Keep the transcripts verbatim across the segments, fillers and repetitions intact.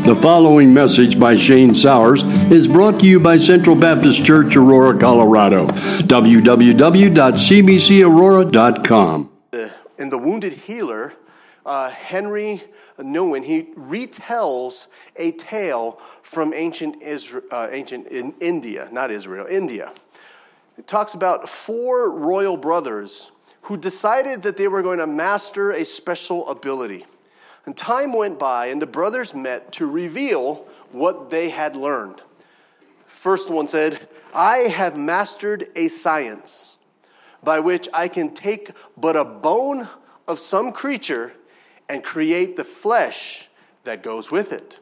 The following message by Shane Sowers is brought to you by Central Baptist Church, Aurora, Colorado. w w w dot c b c aurora dot com. In The Wounded Healer, uh, Henry Nouwen, he retells a tale from ancient Israel, uh, ancient in India, not Israel, India. It talks about four royal brothers who decided that they were going to master a special ability. And time went by, and the brothers met to reveal what they had learned. First one said, "I have mastered a science by which I can take but a bone of some creature and create the flesh that goes with it."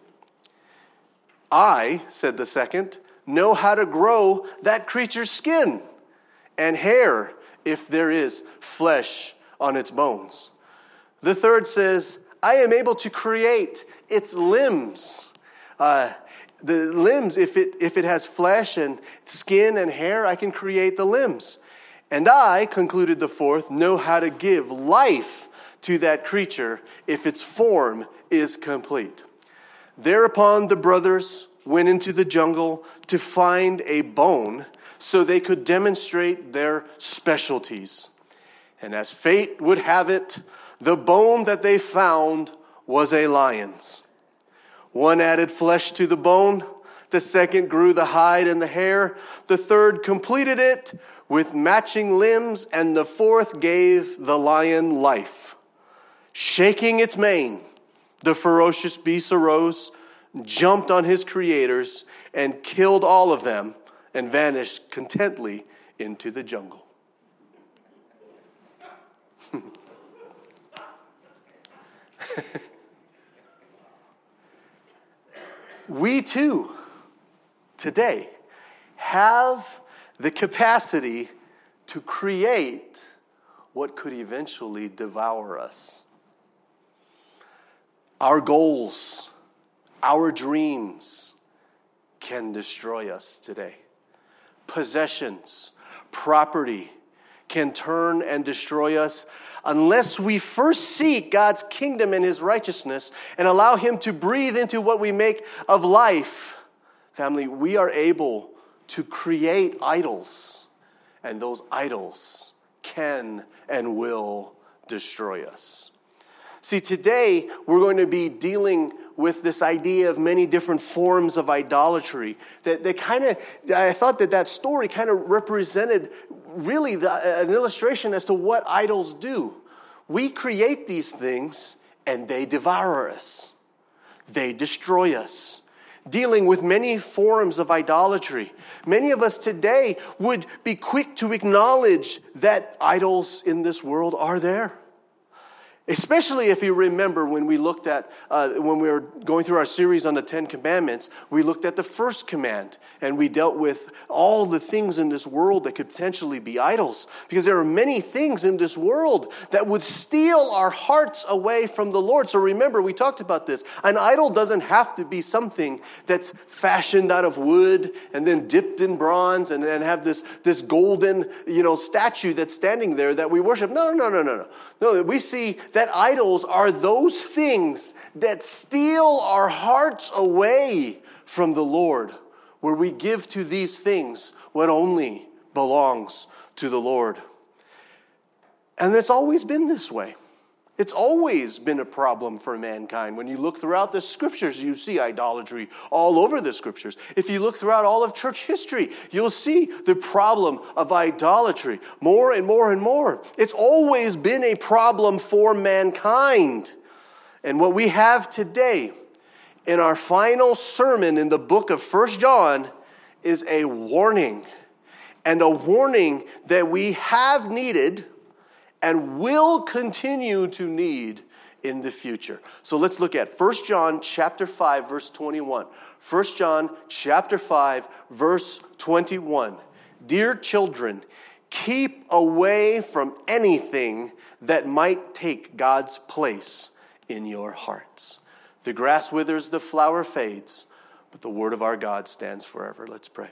"I," said the second, "know how to grow that creature's skin and hair if there is flesh on its bones." The third says, "I am able to create its limbs. Uh, the limbs, if it if it has flesh and skin and hair, I can create the limbs. And I," concluded the fourth, "know how to give life to that creature if its form is complete." Thereupon the brothers went into the jungle to find a bone so they could demonstrate their specialties. And as fate would have it, the bone that they found was a lion's. One added flesh to the bone, the second grew the hide and the hair, the third completed it with matching limbs, and the fourth gave the lion life. Shaking its mane, the ferocious beast arose, jumped on his creators, and killed all of them, and vanished contently into the jungle. We too, today, have the capacity to create what could eventually devour us. Our goals, our dreams can destroy us today. Possessions, property can turn and destroy us unless we first seek God's kingdom and His righteousness and allow Him to breathe into what we make of life. Family, we are able to create idols, and those idols can and will destroy us. See, today we're going to be dealing with this idea of many different forms of idolatry. That they kind of, I thought that that story kind of represented really the, an illustration as to what idols do. We create these things and they devour us. They destroy us. Dealing with many forms of idolatry. Many of us today would be quick to acknowledge that idols in this world are there. Especially if you remember when we looked at, uh, when we were going through our series on the Ten Commandments, we looked at the first command, and we dealt with all the things in this world that could potentially be idols. Because there are many things in this world that would steal our hearts away from the Lord. So remember, we talked about this. An idol doesn't have to be something that's fashioned out of wood and then dipped in bronze and then have this, this golden, you know, statue that's standing there that we worship. No, no, no, no, no, no. No, we see that idols are those things that steal our hearts away from the Lord, where we give to these things what only belongs to the Lord. And it's always been this way. It's always been a problem for mankind. When you look throughout the scriptures, you see idolatry all over the scriptures. If you look throughout all of church history, you'll see the problem of idolatry more and more and more. It's always been a problem for mankind. And what we have today in our final sermon in the book of First John is a warning. And a warning that we have needed and will continue to need in the future. So let's look at First John chapter five, verse twenty-one. First John chapter five, verse twenty-one. Dear children, keep away from anything that might take God's place in your hearts. The grass withers, the flower fades, but the word of our God stands forever. Let's pray.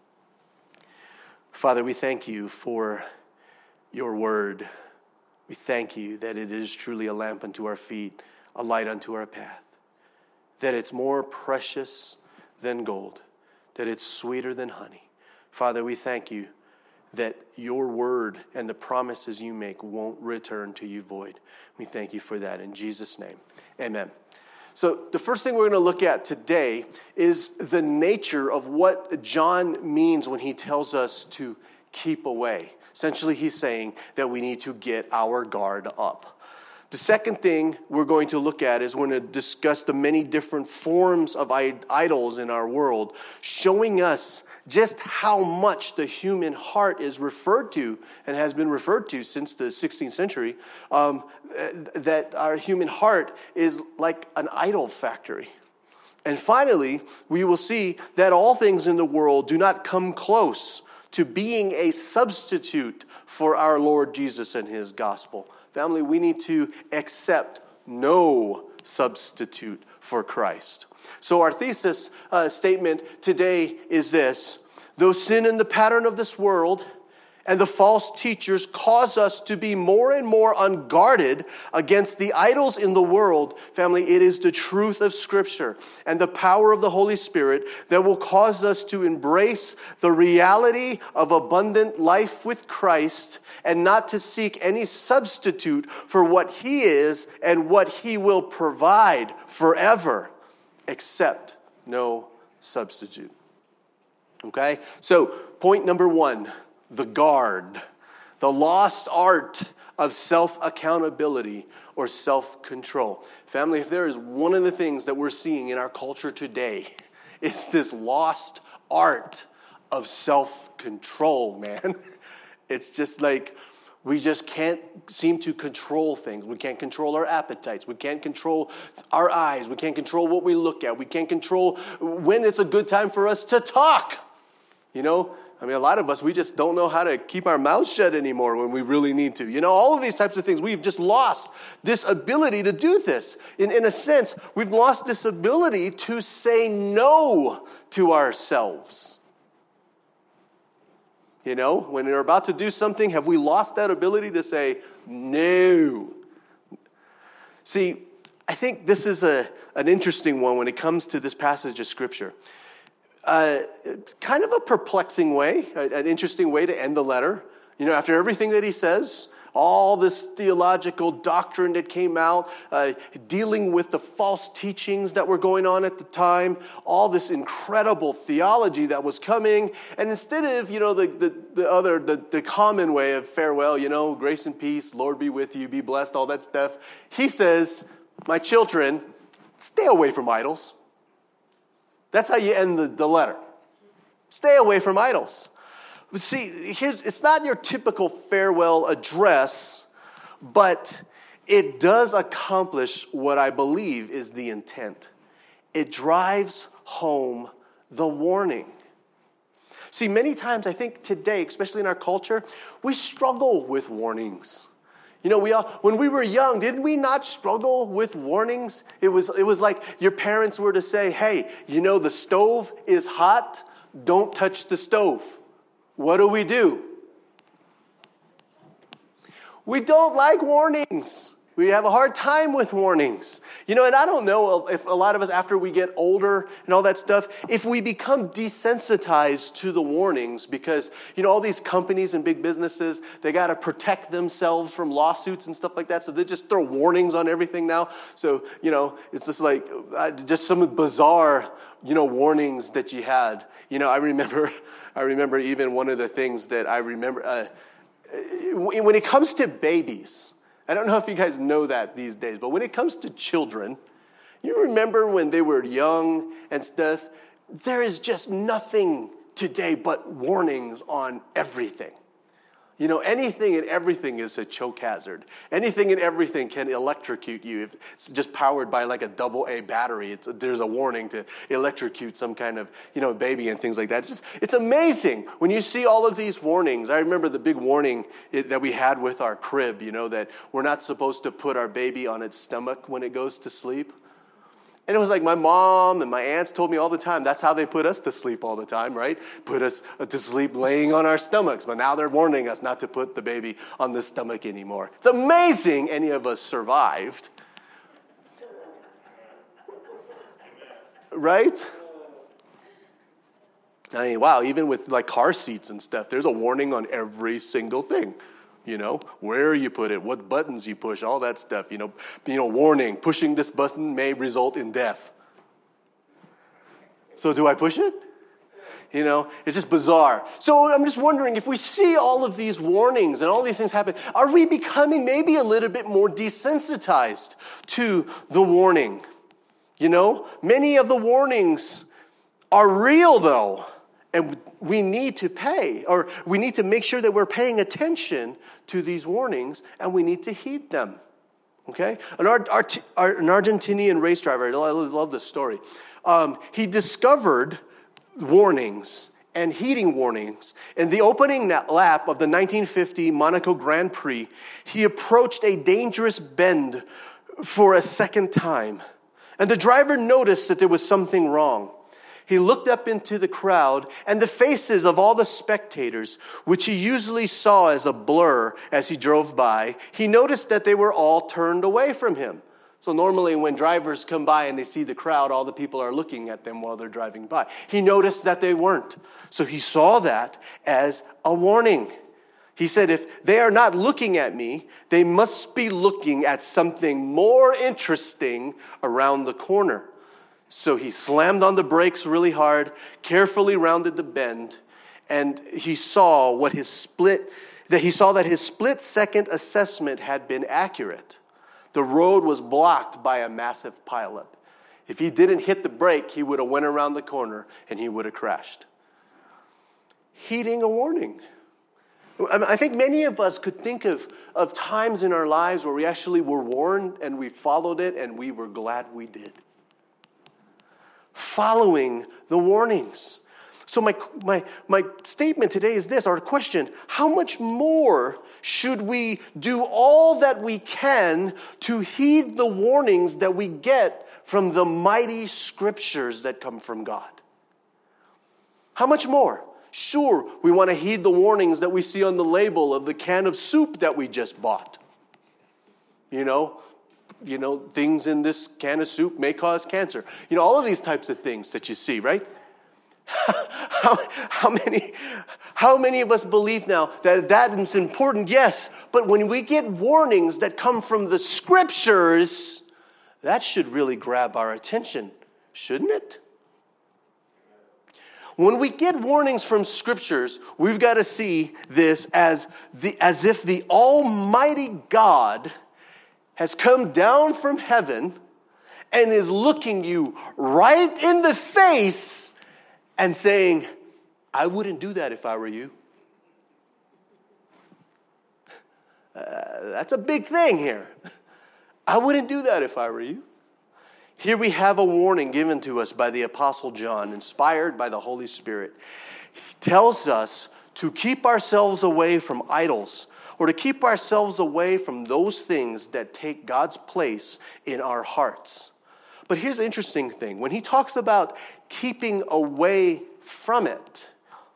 Father, we thank you for your word. We thank you that it is truly a lamp unto our feet, a light unto our path. that it's more precious than gold, that it's sweeter than honey. Father, we thank you that your word and the promises you make won't return to you void. We thank you for that in Jesus' name. Amen. So the first thing we're going to look at today is the nature of what John means when he tells us to keep away. Essentially, he's saying that we need to get our guard up. The second thing we're going to look at is we're going to discuss the many different forms of idols in our world, showing us just how much the human heart is referred to and has been referred to since the sixteenth century, um, that our human heart is like an idol factory. And finally, we will see that all things in the world do not come close to being a substitute for our Lord Jesus and his gospel. Family, we need to accept no substitute for Christ. So our thesis uh, statement today is this: though sin and the pattern of this world and the false teachers cause us to be more and more unguarded against the idols in the world, family, it is the truth of Scripture and the power of the Holy Spirit that will cause us to embrace the reality of abundant life with Christ and not to seek any substitute for what he is and what he will provide forever. Accept no substitute. Okay? So, point number one, the guard, the lost art of self-accountability or self-control. Family, if there is one of the things that we're seeing in our culture today, it's this lost art of self-control, man. It's just like we just can't seem to control things. We can't control our appetites. We can't control our eyes. We can't control what we look at. We can't control when it's a good time for us to talk. You know, I mean, a lot of us, we just don't know how to keep our mouths shut anymore when we really need to. You know, all of these types of things, we've just lost this ability to do this. In, in a sense, we've lost this ability to say no to ourselves. You know, when we're about to do something, have we lost that ability to say no? See, I think this is a an interesting one when it comes to this passage of Scripture. Uh, kind of a perplexing way, an interesting way to end the letter. You know, after everything that he says, all this theological doctrine that came out, uh, dealing with the false teachings that were going on at the time, all this incredible theology that was coming, and instead of, you know, the, the, the other, the, the common way of farewell, you know, grace and peace, Lord be with you, be blessed, all that stuff, he says, my children, stay away from idols. That's how you end the, the letter. Stay away from idols. But see, here's it's not your typical farewell address, but it does accomplish what I believe is the intent. It drives home the warning. See, many times I think today, especially in our culture, we struggle with warnings. You know, we all, when we were young, didn't we not struggle with warnings? It was, it was like your parents were to say, hey, you know, the stove is hot. Don't touch the stove. What do we do? We don't like warnings. We have a hard time with warnings. You know, and I don't know if a lot of us, after we get older and all that stuff, if we become desensitized to the warnings because, you know, all these companies and big businesses, they got to protect themselves from lawsuits and stuff like that. So they just throw warnings on everything now. So, you know, it's just like uh, just some bizarre, you know, warnings that you had. You know, I remember, I remember even one of the things that I remember, uh, when it comes to babies, I don't know if you guys know that these days, but when it comes to children, you remember when they were young and stuff, there is just nothing today but warnings on everything. You know, anything and everything is a choke hazard. Anything and everything can electrocute you. If it's just powered by like a double A battery, it's, there's a warning to electrocute some kind of, you know, baby and things like that. It's just, it's amazing when you see all of these warnings. I remember the big warning it, that we had with our crib, you know, that we're not supposed to put our baby on its stomach when it goes to sleep. And it was like my mom and my aunts told me all the time, that's how they put us to sleep all the time, right? Put us to sleep laying on our stomachs. But now they're warning us not to put the baby on the stomach anymore. It's amazing any of us survived. right? I mean, wow, even with like car seats and stuff, there's a warning on every single thing. You know, where you put it, what buttons you push, all that stuff. You know, you know, warning, pushing this button may result in death. So do I push it? You know, it's just bizarre. So I'm just wondering, if we see all of these warnings and all these things happen, are we becoming maybe a little bit more desensitized to the warning? You know, many of the warnings are real though, and we need to pay, or we need to make sure that we're paying attention to these warnings, and we need to heed them. Okay? An, Ar- Ar- Ar- an Argentinian race driver, I love this story. Um, he discovered warnings and heeding warnings. In the opening lap of the nineteen fifty Monaco Grand Prix, he approached a dangerous bend for a second time. And the driver noticed that there was something wrong. He looked up into the crowd, and the faces of all the spectators, which he usually saw as a blur as he drove by, he noticed that they were all turned away from him. So normally when drivers come by and they see the crowd, all the people are looking at them while they're driving by. He noticed that they weren't. So he saw that as a warning. He said, if they are not looking at me, they must be looking at something more interesting around the corner. So he slammed on the brakes really hard, carefully rounded the bend, and he saw what his split, that he saw that his split-second assessment had been accurate. The road was blocked by a massive pileup. If he didn't hit the brake, he would have went around the corner and he would have crashed. Heeding a warning. I think many of us could think of, of times in our lives where we actually were warned and we followed it and we were glad we did. Following the warnings. So my, my, my statement today is this, our question: how much more should we do all that we can to heed the warnings that we get from the mighty scriptures that come from God? How much more? Sure, we want to heed the warnings that we see on the label of the can of soup that we just bought. You know, you know, things in this can of soup may cause cancer. You know, all of these types of things that you see, right? how, how many how many of us believe now that that is important? Yes, but when we get warnings that come from the scriptures, that should really grab our attention, shouldn't it? When we get warnings from scriptures, we've got to see this as the as if the Almighty God has come down from heaven and is looking you right in the face and saying, I wouldn't do that if I were you. Uh, that's a big thing here. I wouldn't do that if I were you. Here we have a warning given to us by the Apostle John, inspired by the Holy Spirit. He tells us to keep ourselves away from idols, or to keep ourselves away from those things that take God's place in our hearts. But here's the interesting thing. When he talks about keeping away from it,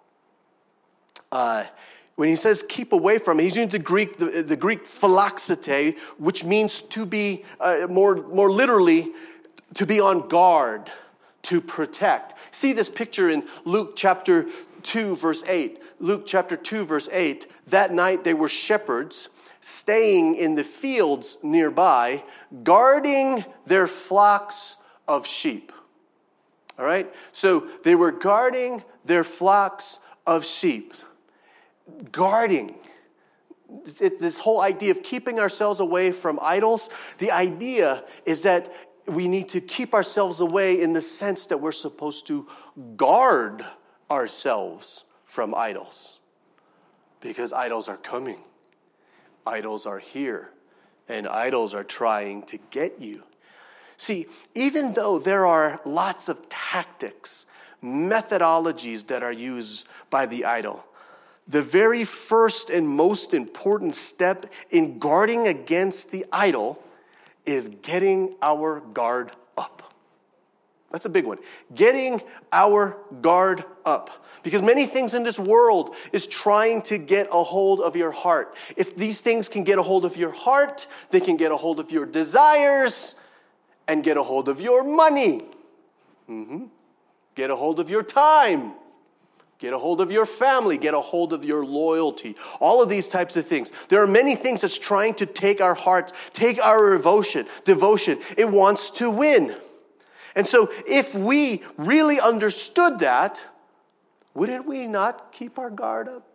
uh, when he says keep away from it, he's using the Greek, the, the Greek philoxete, which means to be, uh, more, more literally, to be on guard, to protect. See this picture in Luke chapter two, verse eight. Luke chapter two, verse eight. That night they were shepherds staying in the fields nearby, guarding their flocks of sheep. All right? So they were guarding their flocks of sheep. Guarding. It, this whole idea of keeping ourselves away from idols, the idea is that we need to keep ourselves away in the sense that we're supposed to guard ourselves from idols. Because idols are coming. Idols are here. And idols are trying to get you. See, even though there are lots of tactics, methodologies that are used by the idol, the very first and most important step in guarding against the idol is getting our guard up. That's a big one. Getting our guard up. Because many things in this world is trying to get a hold of your heart. If these things can get a hold of your heart, they can get a hold of your desires and get a hold of your money. Mm-hmm. Get a hold of your time. Get a hold of your family. Get a hold of your loyalty. All of these types of things. There are many things that's trying to take our hearts, take our devotion. Devotion. It wants to win. And so if we really understood that, wouldn't we not keep our guard up?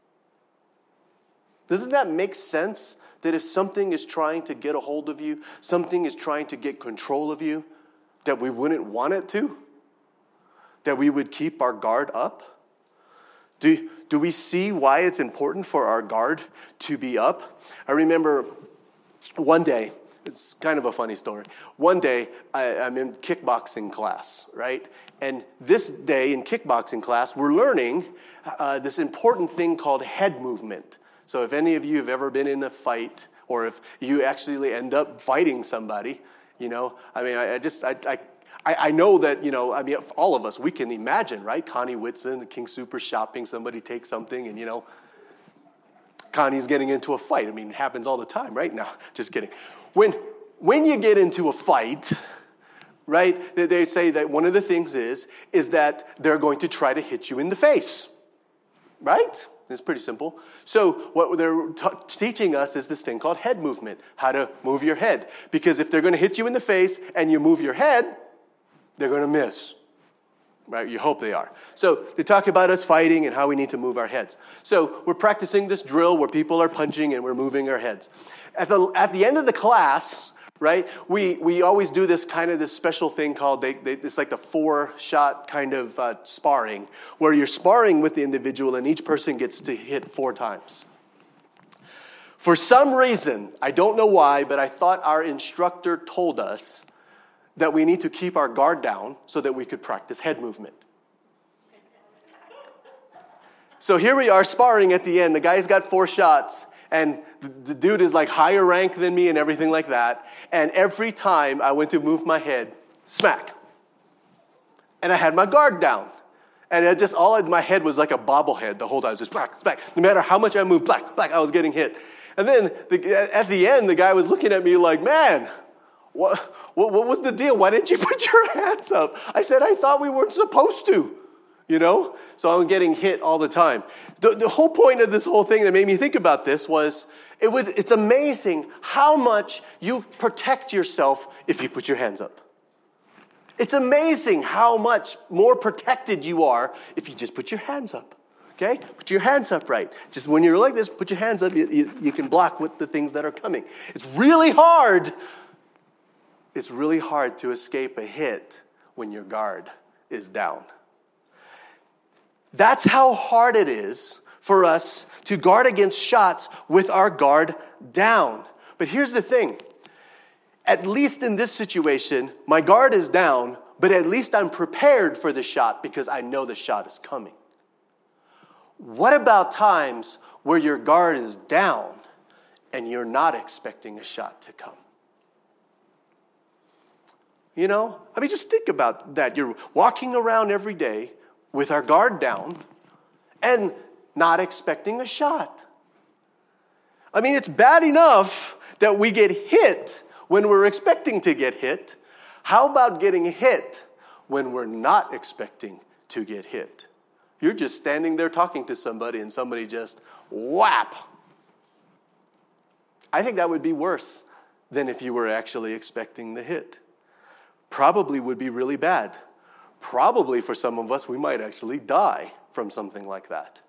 Doesn't that make sense? That if something is trying to get a hold of you, something is trying to get control of you, that we wouldn't want it to? That we would keep our guard up? Do, do we see why it's important for our guard to be up? I remember one day, it's kind of a funny story. One day, I, I'm in kickboxing class, right? And this day in kickboxing class, we're learning uh, this important thing called head movement. So if any of you have ever been in a fight, or if you actually end up fighting somebody, you know, I mean, I, I just, I, I, I know that, you know, I mean, all of us, we can imagine, right? Connie Whitson, King Super shopping, somebody takes something, and, you know, Connie's getting into a fight. I mean, it happens all the time, right? No, just kidding. When, when you get into a fight, right, they say that one of the things is, is that they're going to try to hit you in the face, right? It's pretty simple. So what they're t- teaching us is this thing called head movement, how to move your head. Because if they're going to hit you in the face and you move your head, they're going to miss. Right? You hope they are. So they talk about us fighting and how we need to move our heads. So we're practicing this drill where people are punching and we're moving our heads. At the at the end of the class, right, we, we always do this kind of this special thing called, they, they, it's like the four-shot kind of uh, sparring, where you're sparring with the individual and each person gets to hit four times. For some reason, I don't know why, but I thought our instructor told us that we need to keep our guard down so that we could practice head movement. So here we are sparring at the end. The guy's got four shots. And the, the dude is like higher rank than me and everything like that. And every time I went to move my head, smack. And I had my guard down. And it just, all in my head was like a bobblehead the whole time. It was just black, black. No matter how much I moved, black, black, I was getting hit. And then the, at the end, the guy was looking at me like, man, what, what, what was the deal? Why didn't you put your hands up? I said, I thought we weren't supposed to. You know? So I'm getting hit all the time. The, the whole point of this whole thing that made me think about this was, it would, it's amazing how much you protect yourself if you put your hands up. It's amazing how much more protected you are if you just put your hands up. Okay? Put your hands up right. Just when you're like this, put your hands up. You, you, you can block with the things that are coming. It's really hard. It's really hard to escape a hit when your guard is down. That's how hard it is for us to guard against shots with our guard down. But here's the thing. At least in this situation, my guard is down, but at least I'm prepared for the shot because I know the shot is coming. What about times where your guard is down and you're not expecting a shot to come? You know, I mean, just think about that. You're walking around every day with our guard down and not expecting a shot. I mean, it's bad enough that we get hit when we're expecting to get hit. How about getting hit when we're not expecting to get hit? You're just standing there talking to somebody and somebody just whap. I think that would be worse than if you were actually expecting the hit. Probably would be really bad. Probably for some of us, we might actually die from something like that.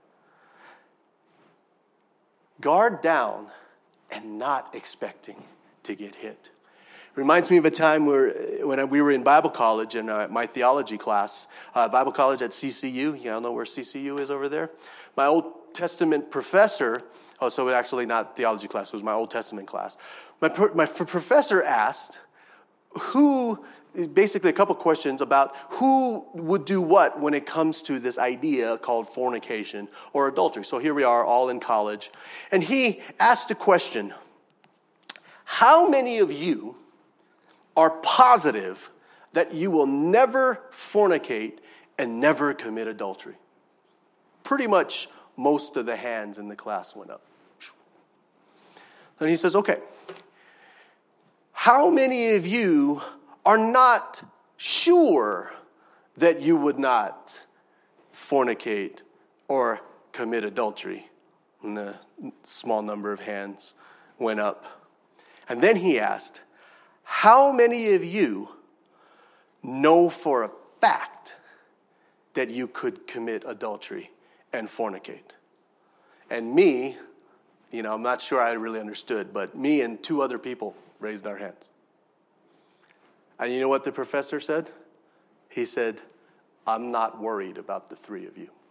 Guard down and not expecting to get hit. Reminds me of a time where, when we were in Bible college in uh, my theology class, uh, Bible college at C C U. You all know where C C U is over there? My Old Testament professor, oh, so actually not theology class, it was my Old Testament class. My, my professor asked, who... basically a couple questions about who would do what when it comes to this idea called fornication or adultery. So here we are all in college. And he asked a question, how many of you are positive that you will never fornicate and never commit adultery? Pretty much most of the hands in the class went up. And he says, okay, how many of you are not sure that you would not fornicate or commit adultery. And a small number of hands went up. And then he asked, how many of you know for a fact that you could commit adultery and fornicate? And me, you know, I'm not sure I really understood, but me and two other people raised our hands. And you know what the professor said? He said, I'm not worried about the three of you.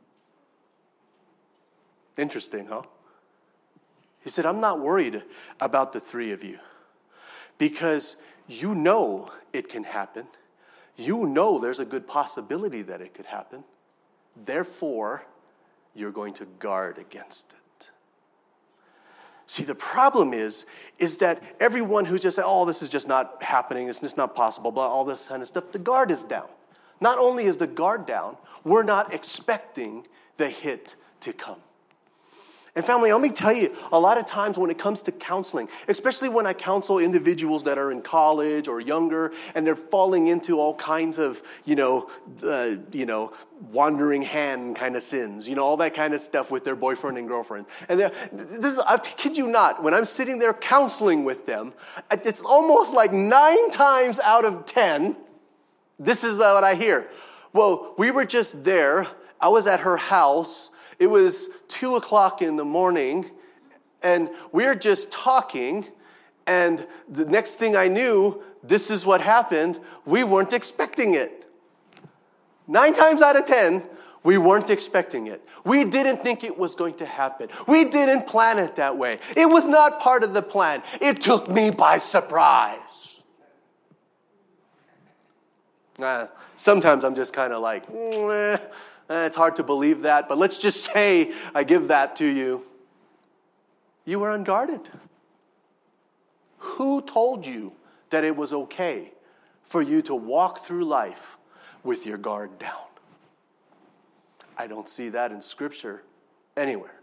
Interesting, huh? He said, I'm not worried about the three of you because you know it can happen. You know there's a good possibility that it could happen. Therefore, you're going to guard against it. See, the problem is, is that everyone who just said, oh, this is just not happening, it's just not possible, blah, all this kind of stuff, the guard is down. Not only is the guard down, we're not expecting the hit to come. And family, let me tell you, a lot of times when it comes to counseling, especially when I counsel individuals that are in college or younger, and they're falling into all kinds of, you know, uh, you know, wandering hand kind of sins, you know, all that kind of stuff with their boyfriend and girlfriend. And this is, I kid you not, when I'm sitting there counseling with them, it's almost like nine times out of ten, this is what I hear. Well, we were just there. I was at her house. It was two o'clock in the morning, and we're just talking, and the next thing I knew, this is what happened. We weren't expecting it. Nine times out of ten, we weren't expecting it. We didn't think it was going to happen. We didn't plan it that way. It was not part of the plan. It took me by surprise. Uh, sometimes I'm just kind of like, mm, eh. It's hard to believe that, but let's just say I give that to you. You were unguarded. Who told you that it was okay for you to walk through life with your guard down? I don't see that in Scripture anywhere.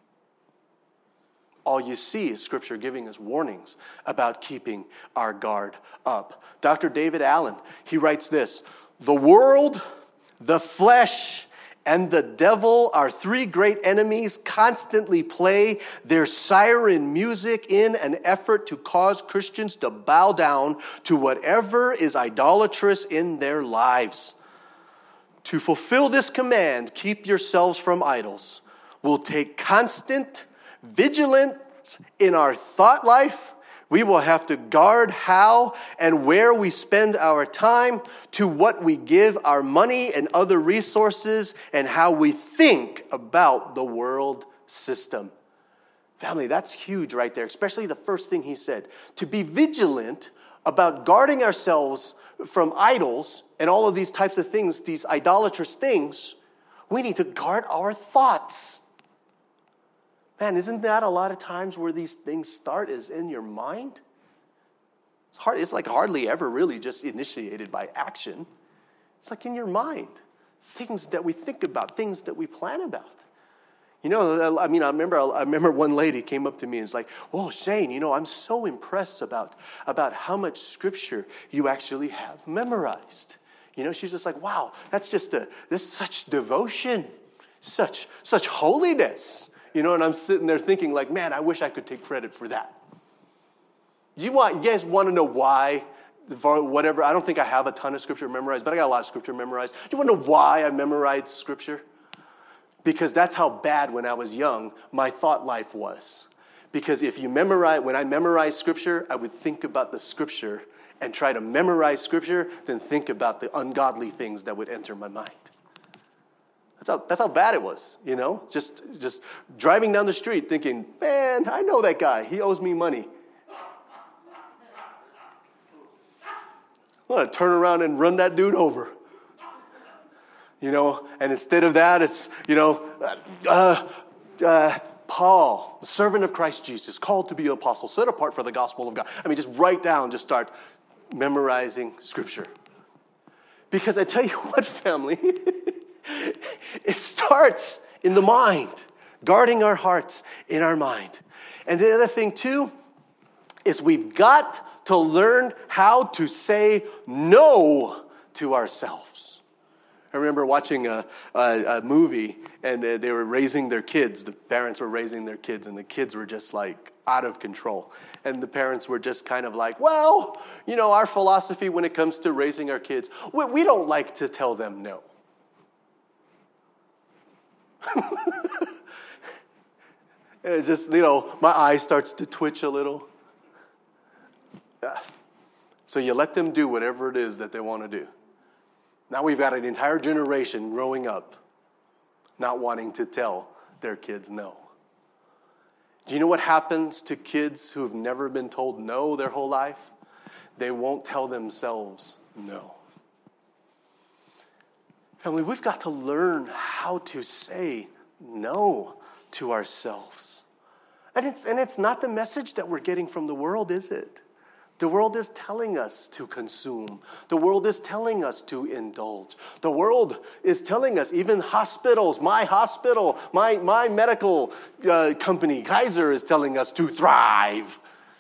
All you see is Scripture giving us warnings about keeping our guard up. Doctor David Allen, he writes this, the world, the flesh, and the devil, our three great enemies, constantly play their siren music in an effort to cause Christians to bow down to whatever is idolatrous in their lives. To fulfill this command, keep yourselves from idols, will take constant vigilance in our thought life. We will have to guard how and where we spend our time, to what we give our money and other resources, and how we think about the world system. Family, that's huge right there, especially the first thing he said. To be vigilant about guarding ourselves from idols and all of these types of things, these idolatrous things, we need to guard our thoughts. Man, isn't that a lot of times where these things start is in your mind? It's hard. It's like hardly ever really just initiated by action. It's like in your mind. Things that we think about, things that we plan about. You know, I mean, I remember I remember one lady came up to me and was like, oh, Shane, you know, I'm so impressed about, about how much Scripture you actually have memorized. You know, she's just like, wow, that's just a, that's such devotion, such, such holiness. You know, and I'm sitting there thinking like, man, I wish I could take credit for that. Do you want, you guys want to know why? For whatever, I don't think I have a ton of Scripture memorized, but I got a lot of Scripture memorized. Do you want to know why I memorized Scripture? Because that's how bad when I was young my thought life was. Because if you memorize, when I memorized Scripture, I would think about the Scripture and try to memorize Scripture, then think about the ungodly things that would enter my mind. That's how, that's how bad it was, you know? Just, just driving down the street thinking, man, I know that guy. He owes me money. I'm going to turn around and run that dude over. You know, and instead of that, it's, you know, uh, uh, Paul, the servant of Christ Jesus, called to be an apostle, set apart for the gospel of God. I mean, just write down, just start memorizing Scripture. Because I tell you what, family, it starts in the mind, guarding our hearts in our mind. And the other thing, too, is we've got to learn how to say no to ourselves. I remember watching a, a, a movie, and they were raising their kids. The parents were raising their kids, and the kids were just like out of control. And the parents were just kind of like, well, you know, our philosophy when it comes to raising our kids, we, we don't like to tell them no. And it just, you know, my eye starts to twitch a little. So you let them do whatever it is that they want to do. Now we've got an entire generation growing up not wanting to tell their kids no. Do you know what happens to kids who have never been told no their whole life? They won't tell themselves no. Family, we've got to learn how to say no to ourselves. And it's, and it's not the message that we're getting from the world, is it? The world is telling us to consume. The world is telling us to indulge. The world is telling us, even hospitals, my hospital, my, my medical uh, company, Kaiser, is telling us to thrive.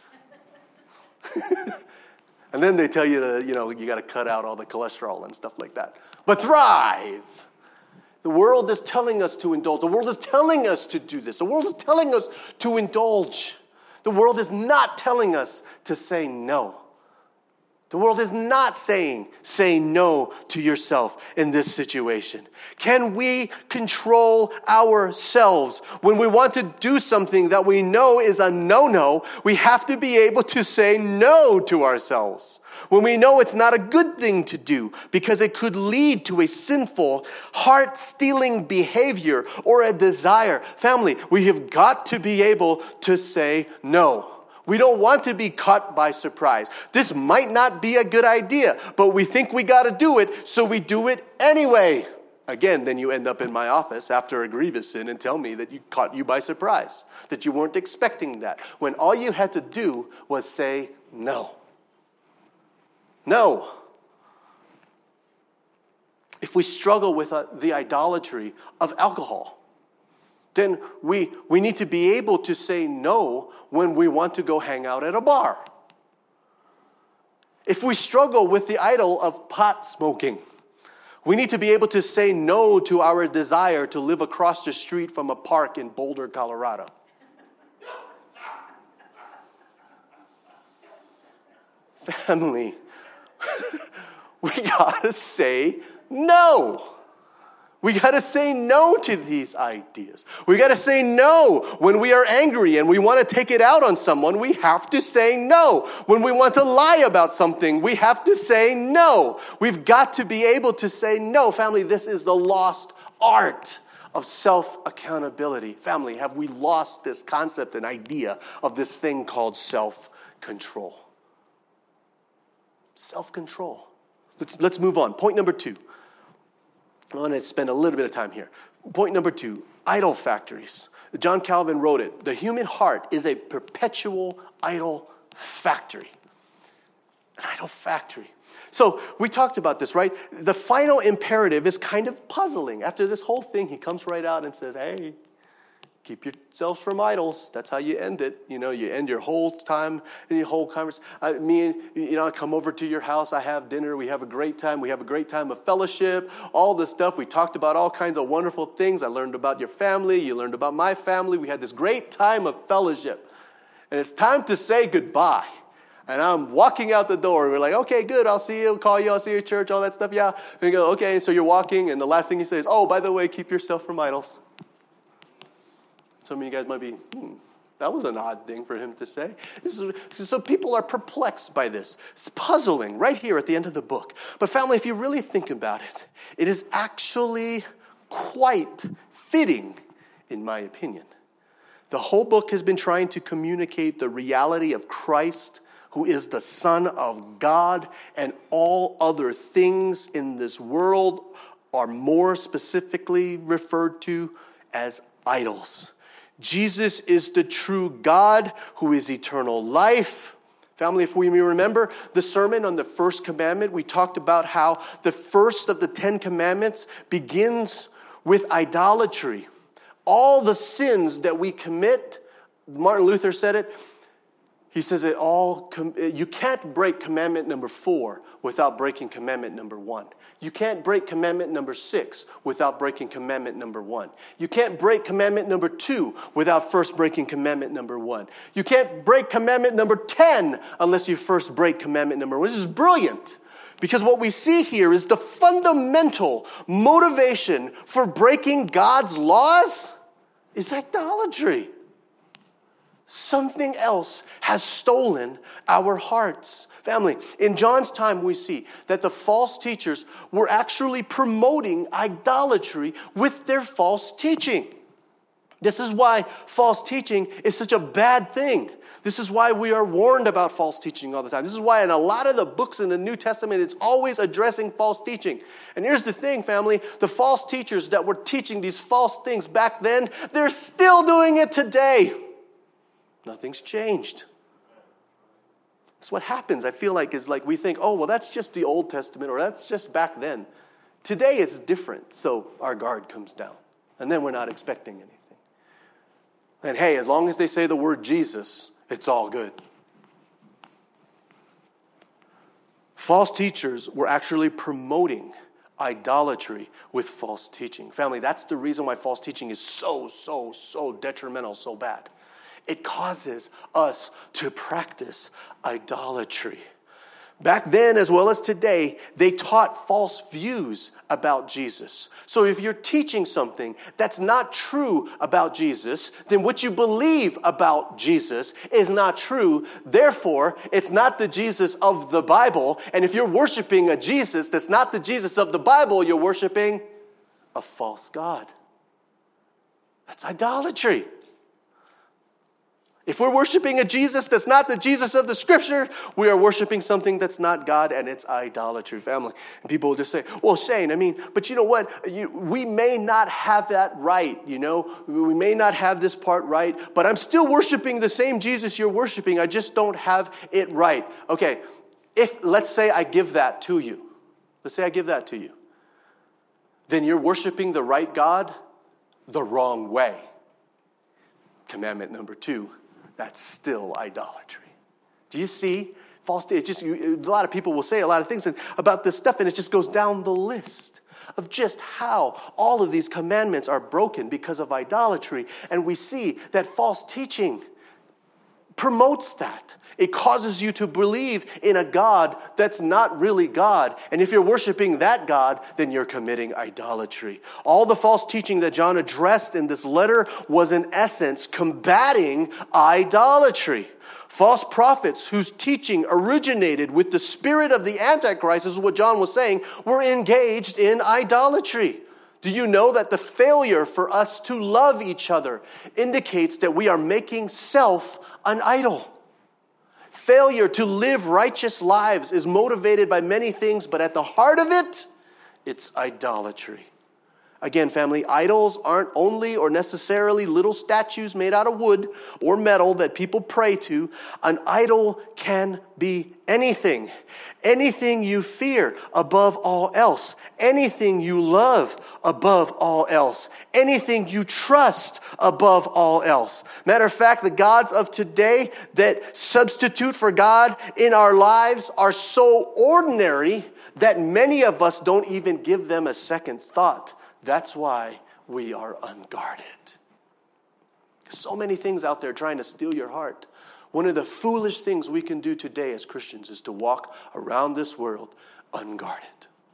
And then they tell you to, you know, you got to cut out all the cholesterol and stuff like that. But thrive. The world is telling us to indulge. The world is telling us to do this. The world is telling us to indulge. The world is not telling us to say no. The world is not saying, say no to yourself in this situation. Can we control ourselves? When we want to do something that we know is a no-no, we have to be able to say no to ourselves. When we know it's not a good thing to do because it could lead to a sinful, heart-stealing behavior or a desire. Family, we have got to be able to say no. We don't want to be caught by surprise. This might not be a good idea, but we think we got to do it, so we do it anyway. Again, then you end up in my office after a grievous sin and tell me that you caught you by surprise, that you weren't expecting that, when all you had to do was say no. No. If we struggle with uh, the idolatry of alcohol, then we, we need to be able to say no when we want to go hang out at a bar. If we struggle with the idol of pot smoking, we need to be able to say no to our desire to live across the street from a park in Boulder, Colorado. Family, we gotta say no. We got to say no to these ideas. We got to say no when we are angry and we want to take it out on someone. We have to say no. When we want to lie about something, we have to say no. We've got to be able to say no. Family, this is the lost art of self-accountability. Family, have we lost this concept and idea of this thing called self-control? Self-control. Let's, let's move on. Point number two. I want to spend a little bit of time here. Point number two, idol factories. John Calvin wrote it. The human heart is a perpetual idol factory. An idol factory. So we talked about this, right? The final imperative is kind of puzzling. After this whole thing, he comes right out and says, hey, keep yourselves from idols. That's how you end it. You know, you end your whole time and your whole conversation. I, me and, you know, I come over to your house. I have dinner. We have a great time. We have a great time of fellowship. All this stuff. We talked about all kinds of wonderful things. I learned about your family. You learned about my family. We had this great time of fellowship. And it's time to say goodbye. And I'm walking out the door. We're like, okay, good. I'll see you. Call you. I'll see you at church. All that stuff. Yeah. And you go, okay. And so you're walking. And the last thing he says, oh, by the way, keep yourself from idols. Some of you guys might be, hmm, that was an odd thing for him to say. So people are perplexed by this. It's puzzling right here at the end of the book. But family, if you really think about it, it is actually quite fitting, in my opinion. The whole book has been trying to communicate the reality of Christ, who is the Son of God, and all other things in this world are more specifically referred to as idols. Jesus is the true God who is eternal life. Family, if we remember the sermon on the first commandment, we talked about how the first of the Ten Commandments begins with idolatry. All the sins that we commit, Martin Luther said it, He says it all, you can't break commandment number four without breaking commandment number one. You can't break commandment number six without breaking commandment number one. You can't break commandment number two without first breaking commandment number one. You can't break commandment number ten unless you first break commandment number one. This is brilliant. Because what we see here is the fundamental motivation for breaking God's laws is idolatry. Something else has stolen our hearts. Family, in John's time we see that the false teachers were actually promoting idolatry with their false teaching. This is why false teaching is such a bad thing. This is why we are warned about false teaching all the time. This is why in a lot of the books in the New Testament, it's always addressing false teaching. And here's the thing, family. The false teachers that were teaching these false things back then, they're still doing it today. Nothing's changed. That's what happens, I feel like, is like we think, oh, well, that's just the Old Testament, or that's just back then. Today it's different, so our guard comes down. And then we're not expecting anything. And hey, as long as they say the word Jesus, it's all good. False teachers were actually promoting idolatry with false teaching. Family, that's the reason why false teaching is so, so, so detrimental, so bad. It causes us to practice idolatry. Back then, as well as today, they taught false views about Jesus. So if you're teaching something that's not true about Jesus, then what you believe about Jesus is not true. Therefore, it's not the Jesus of the Bible. And if you're worshiping a Jesus that's not the Jesus of the Bible, you're worshiping a false god. That's idolatry. If we're worshiping a Jesus that's not the Jesus of the Scripture, we are worshiping something that's not God, and it's idolatry, family. And people will just say, well, Shane, I mean, but you know what? You, we may not have that right, you know? We may not have this part right, but I'm still worshiping the same Jesus you're worshiping. I just don't have it right. Okay, if, let's say I give that to you. Let's say I give that to you. Then you're worshiping the right God the wrong way. Commandment number two. That's still idolatry. Do you see? False. It just you, a lot of people will say a lot of things about this stuff, and it just goes down the list of just how all of these commandments are broken because of idolatry. And we see that false teaching promotes that. It causes you to believe in a God that's not really God. And if you're worshiping that God, then you're committing idolatry. All the false teaching that John addressed in this letter was in essence combating idolatry. False prophets whose teaching originated with the spirit of the Antichrist, this is what John was saying, were engaged in idolatry. Do you know that the failure for us to love each other indicates that we are making self an idol? Failure to live righteous lives is motivated by many things, but at the heart of it, it's idolatry. Again, family, idols aren't only or necessarily little statues made out of wood or metal that people pray to. An idol can be anything. Anything you fear above all else. Anything you love above all else. Anything you trust above all else. Matter of fact, the gods of today that substitute for God in our lives are so ordinary that many of us don't even give them a second thought. That's why we are unguarded. So many things out there trying to steal your heart. One of the foolish things we can do today as Christians is to walk around this world unguarded.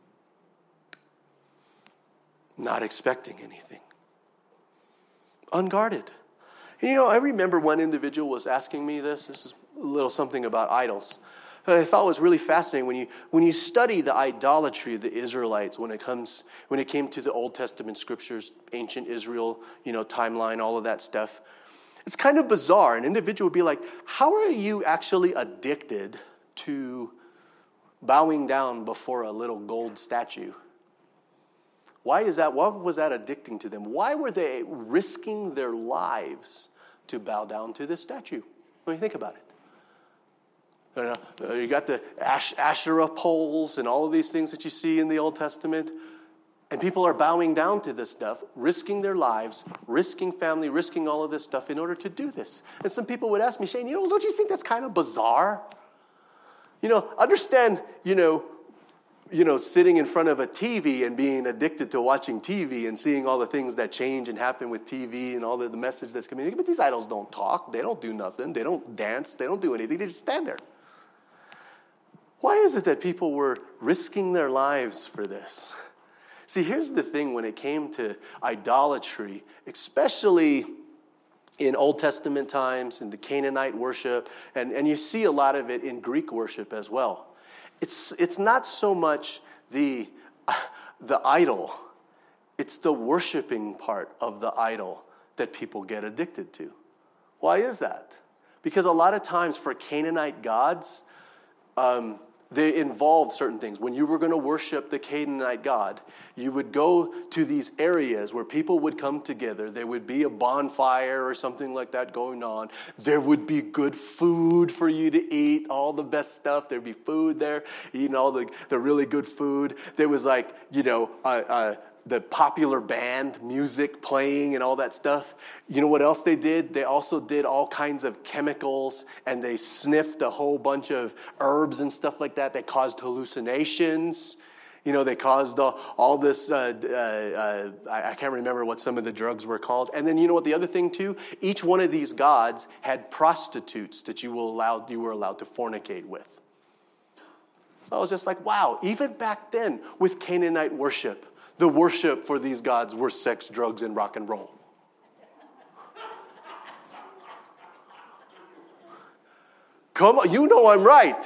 Not expecting anything. Unguarded. And you know, I remember one individual was asking me this. This is a little something about idols. That I thought was really fascinating when you when you study the idolatry of the Israelites when it comes when it came to the Old Testament scriptures, ancient Israel, you know, timeline, all of that stuff. It's kind of bizarre. An individual would be like, how are you actually addicted to bowing down before a little gold statue? Why is that? What was that addicting to them? Why were they risking their lives to bow down to this statue? When you think about it. You know, you got the Ash, Asherah poles and all of these things that you see in the Old Testament. And people are bowing down to this stuff, risking their lives, risking family, risking all of this stuff in order to do this. And some people would ask me, Shane, you know, don't you think that's kind of bizarre? You know, understand, you know, you know, sitting in front of a T V and being addicted to watching T V and seeing all the things that change and happen with T V and all the, the message that's communicated. But these idols don't talk. They don't do nothing. They don't dance. They don't do anything. They just stand there. Why is it that people were risking their lives for this? See, here's the thing when it came to idolatry, especially in Old Testament times, in the Canaanite worship, and, and you see a lot of it in Greek worship as well. It's, it's not so much the, the idol, it's the worshiping part of the idol that people get addicted to. Why is that? Because a lot of times for Canaanite gods, um, they involved certain things. When you were going to worship the Canaanite god, you would go to these areas where people would come together. There would be a bonfire or something like that going on. There would be good food for you to eat, all the best stuff. There'd be food there, eating all the, the really good food. There was like, you know, uh, uh, the popular band music playing and all that stuff. You know what else they did? They also did all kinds of chemicals, and they sniffed a whole bunch of herbs and stuff like that. They caused hallucinations. You know, they caused all, all this, uh, uh, uh, I, I can't remember what some of the drugs were called. And then you know what the other thing too? Each one of these gods had prostitutes that you were allowed, you were allowed to fornicate with. So I was just like, wow, even back then with Canaanite worship, the worship for these gods were sex, drugs, and rock and roll. Come on, you know I'm right.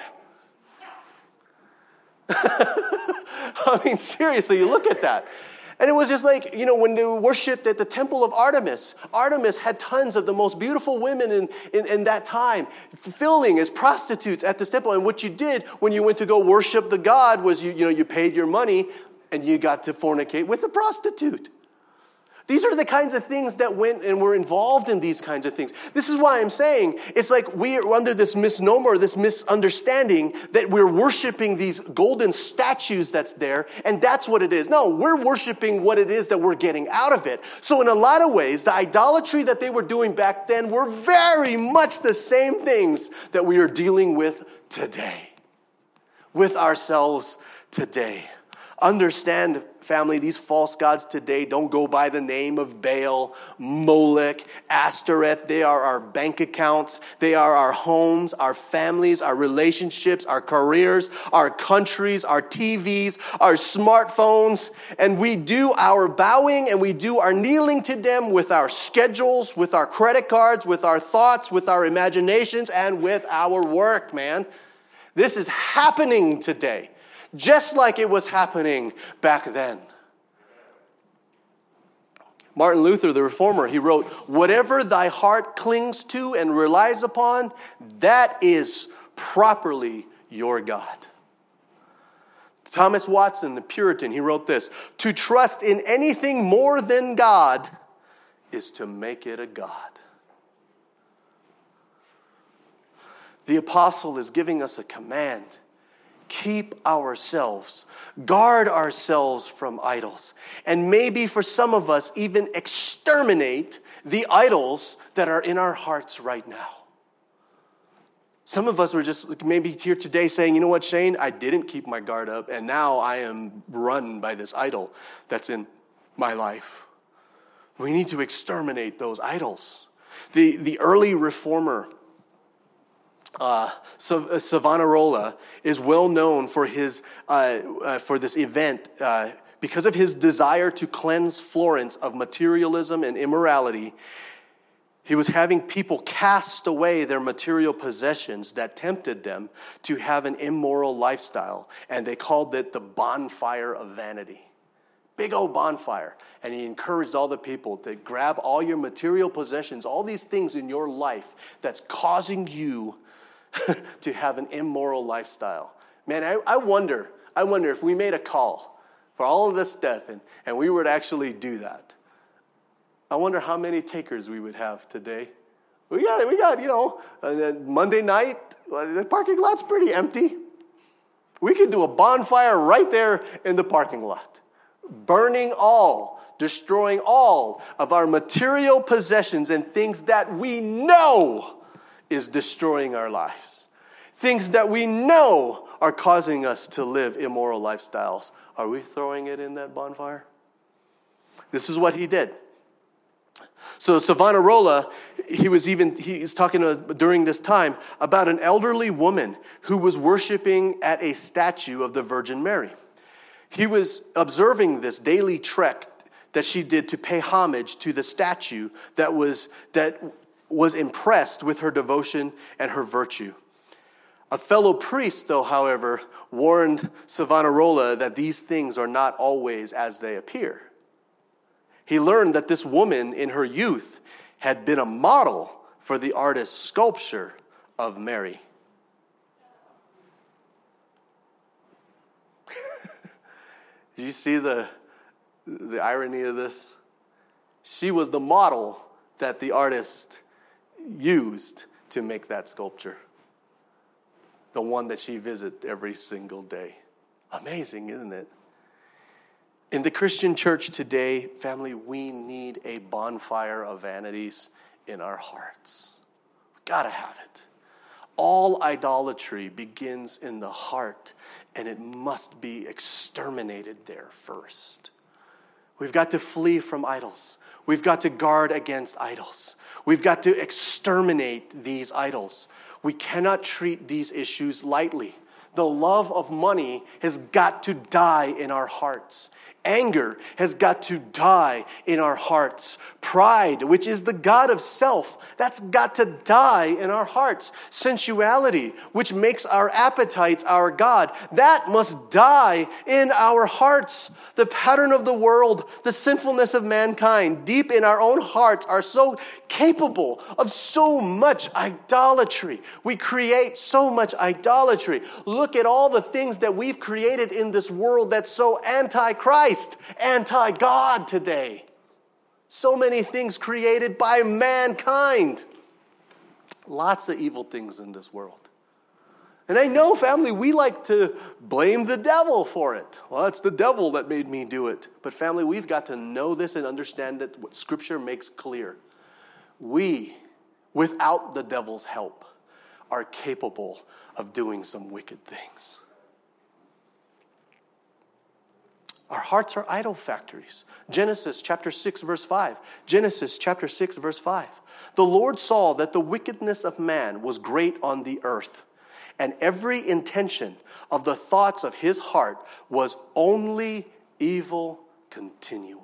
I mean, seriously, you look at that. And it was just like, you know, when they worshipped at the temple of Artemis, Artemis had tons of the most beautiful women in, in, in that time, filling as prostitutes at this temple. And what you did when you went to go worship the god was, you, you know, you paid your money, and you got to fornicate with a prostitute. These are the kinds of things that went and were involved in these kinds of things. This is why I'm saying it's like we are under this misnomer, this misunderstanding that we're worshiping these golden statues that's there, and that's what it is. No, we're worshiping what it is that we're getting out of it. So in a lot of ways, the idolatry that they were doing back then were very much the same things that we are dealing with today, with ourselves today. Understand, family, these false gods today don't go by the name of Baal, Molech, Ashtoreth. They are our bank accounts. They are our homes, our families, our relationships, our careers, our countries, our T Vs, our smartphones. And we do our bowing and we do our kneeling to them with our schedules, with our credit cards, with our thoughts, with our imaginations, and with our work, man. This is happening today. Just like it was happening back then. Martin Luther, the reformer, he wrote, "Whatever thy heart clings to and relies upon, that is properly your God." Thomas Watson, the Puritan, he wrote this, "To trust in anything more than God is to make it a god." The apostle is giving us a command. Keep ourselves, guard ourselves from idols. And maybe for some of us, even exterminate the idols that are in our hearts right now. Some of us were just maybe here today saying, you know what, Shane, I didn't keep my guard up, and now I am run by this idol that's in my life. We need to exterminate those idols. The, the early reformer, Uh, Savonarola is well known for his uh, uh, for this event uh, because of his desire to cleanse Florence of materialism and immorality. He was having people cast away their material possessions that tempted them to have an immoral lifestyle, and they called it the bonfire of vanity. Big old bonfire. And he encouraged all the people to grab all your material possessions, all these things in your life that's causing you to have an immoral lifestyle. Man, I, I wonder, I wonder if we made a call for all of this stuff and, and we were to actually do that. I wonder how many takers we would have today. We got, we got, you know, uh, Monday night, uh, the parking lot's pretty empty. We could do a bonfire right there in the parking lot. burning all, destroying all of our material possessions and things that we know is destroying our lives. Things that we know are causing us to live immoral lifestyles. Are we throwing it in that bonfire? This is what he did. So Savonarola, he was even, he's talking to, during this time about an elderly woman who was worshiping at a statue of the Virgin Mary. He was observing this daily trek that she did to pay homage to the statue that was, that was impressed with her devotion and her virtue. A fellow priest, though, however, warned Savonarola that these things are not always as they appear. He learned that this woman in her youth had been a model for the artist's sculpture of Mary. Do you see the, the irony of this? She was the model that the artist used to make that sculpture. The one that she visits every single day. Amazing, isn't it? In the Christian church today, family, we need a bonfire of vanities in our hearts. We've got to have it. All idolatry begins in the heart, and it must be exterminated there first. We've got to flee from idols. We've got to guard against idols. We've got to exterminate these idols. We cannot treat these issues lightly. The love of money has got to die in our hearts. Anger has got to die in our hearts. Pride, which is the god of self, that's got to die in our hearts. Sensuality, which makes our appetites our god, that must die in our hearts. The pattern of the world, the sinfulness of mankind, deep in our own hearts are so capable of so much idolatry. We create so much idolatry. Look at all the things that we've created in this world that's so anti-Christ, anti-God today. So many things created by mankind. Lots of evil things in this world. And I know, family, we like to blame the devil for it. Well, it's the devil that made me do it. But family, we've got to know this and understand that what Scripture makes clear. We, without the devil's help, are capable of doing some wicked things. Our hearts are idol factories. Genesis chapter six, verse five. Genesis chapter six, verse five. The Lord saw that the wickedness of man was great on the earth, and every intention of the thoughts of his heart was only evil continually.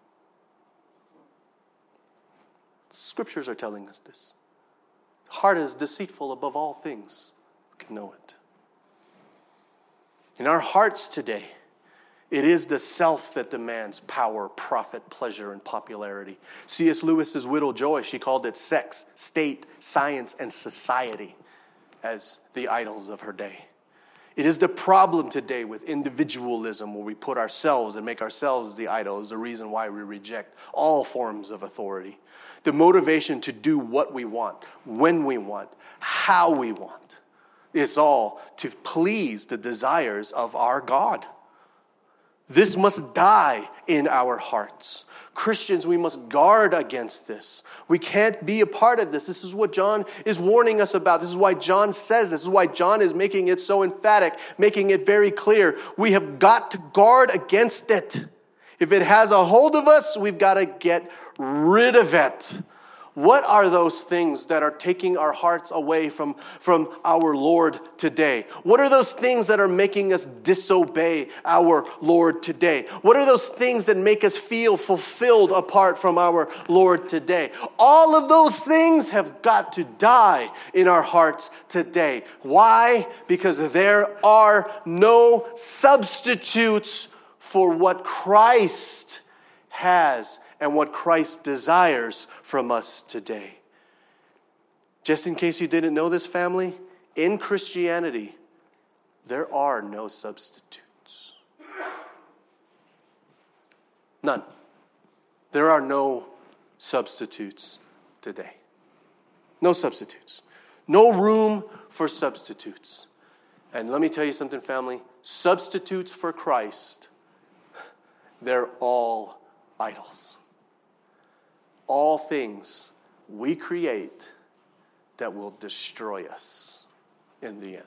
Scriptures are telling us this. Heart is deceitful above all things. We can know it. In our hearts today, it is the self that demands power, profit, pleasure, and popularity. C S Lewis's widow Joy, she called it sex, state, science, and society as the idols of her day. It is the problem today with individualism, where we put ourselves and make ourselves the idol, is the reason why we reject all forms of authority. The motivation to do what we want, when we want, how we want. It's all to please the desires of our God. This must die in our hearts. Christians, we must guard against this. We can't be a part of this. This is what John is warning us about. This is why John says this. This is why John is making it so emphatic, making it very clear. We have got to guard against it. If it has a hold of us, we've got to get rid of it. What are those things that are taking our hearts away from, from our Lord today? What are those things that are making us disobey our Lord today? What are those things that make us feel fulfilled apart from our Lord today? All of those things have got to die in our hearts today. Why? Because there are no substitutes for what Christ has and what Christ desires from us today. Just in case you didn't know this, family, in Christianity, there are no substitutes. None. There are no substitutes today. No substitutes. No room for substitutes. And let me tell you something, family. Substitutes for Christ they're all idols. All things we create that will destroy us in the end.